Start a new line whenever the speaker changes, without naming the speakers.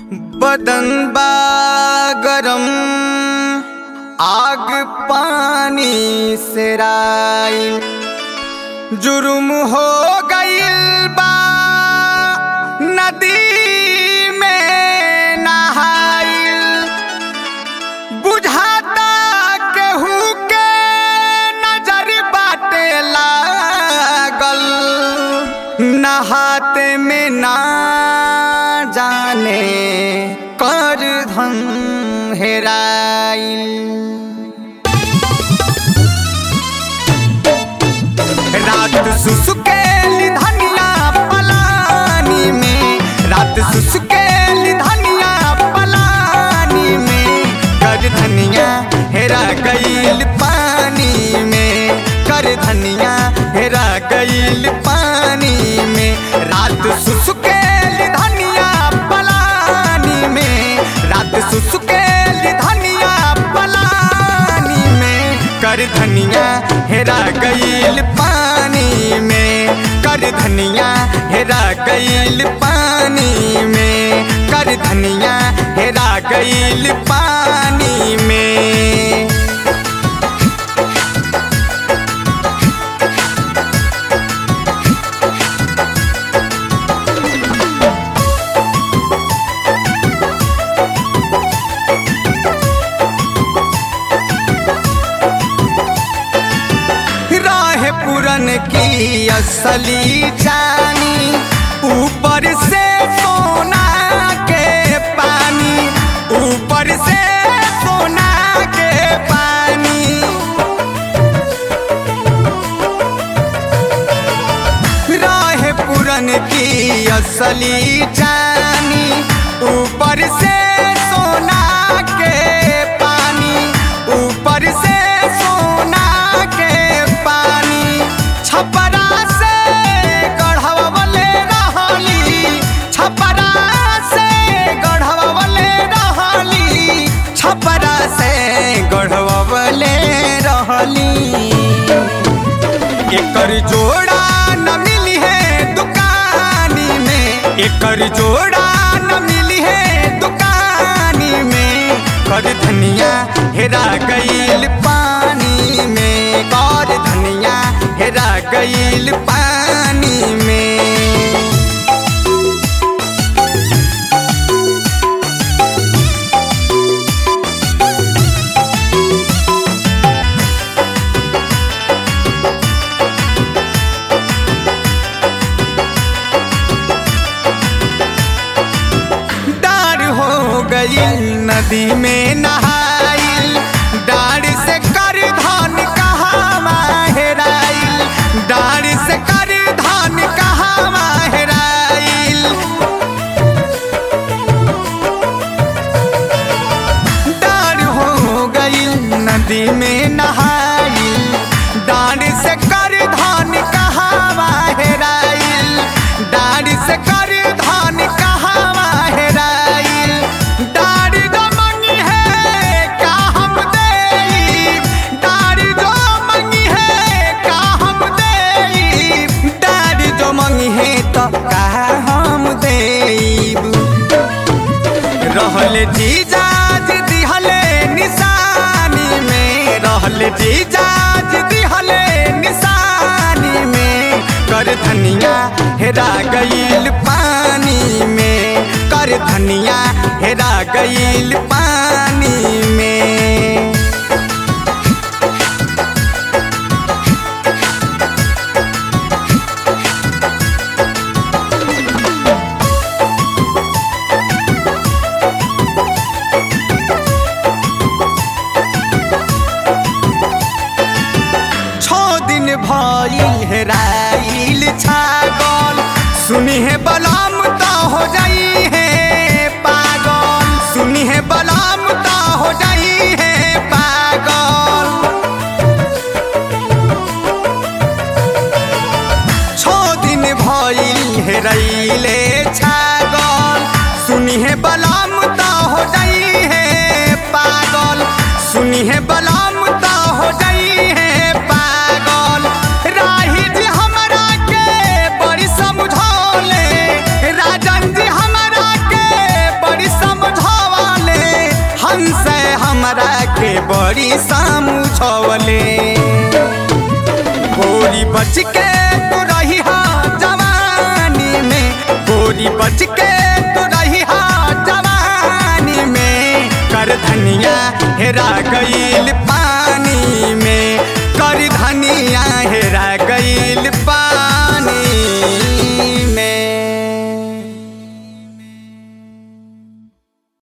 बदन बा गरम आग पानी से राइल, जुर्म हो गइल बा नदी में नहाइल। बुझाता केहू के नजर बाटे लागल, नहाते में ना जाने कर धन हेराइल। रात सुसुकेली धनिया पलानी में, रात सुसुकेली धनिया पलानी में, कर धनिया हेरा गइल पानी में, कर धनिया हेरा गइल पानी में। रात सुसुकेली धनिया पलानी में, रात सुसुकेली धनिया पलानी में, कर धनिया हेरा गइल पानी में, कर धनिया हेरा गइल पानी में, कर धनिया हेरा गइल पानी में। पुरन की असली जानी, ऊपर से सोना के पानी, ऊपर से सोना के पानी। राह पुरन की असली जानी, ऊपर से सोना के पानी, ऊपर से सोना के पानी। छपरा से गढ़वले रहली, छपरा से गढ़वले रहली, छपरा से गढ़वले रहली। एकर जोड़ा न मिली है दुकानी में, एकर जोड़ा न मिली है दुकानी में, कर धनिया हेरा गइल पानी में, कर धनिया हेरा गइल पानी में। डार हो गइल नदी में नहाइल, डार से कर धन कहाँ हेराइल, डार से कर धन कहाँ हेराइल। डार हो गइल नदी में नहाइल, डार से कर धन कहाँ हेराइल, डार से कर धन कहाँ हेराइल। डार जो मंगी है का हम देई, डार जो मंगी है का हम देई, डार जो मंगी है तो का हम देईब। रहल जीजाज दिहले निशानी में, रहल जीजाज दिहले निशानी में, कर धनिया हेरा गइल पानी में, कर धनिया हेरा गइल पानी में। भइल हेराइल छागल, सुनी है बलम तो हो जाई है पागल, सुनी है बलम तो हो जाई है पागल। 6 दिन भइल हेराइले छागल, सुनी है बलम तो हो जाई है पागल, सुनी है बलम तो हो जाई है पागल। राही जी हमरा के बड़ी समझौले, राजन जी हमरा के बड़ी समझवले। गोरी बच के तू रही हा जवानी में, गोरी बच के तू रही हा जवानी में। कर धनिया हेरा गईल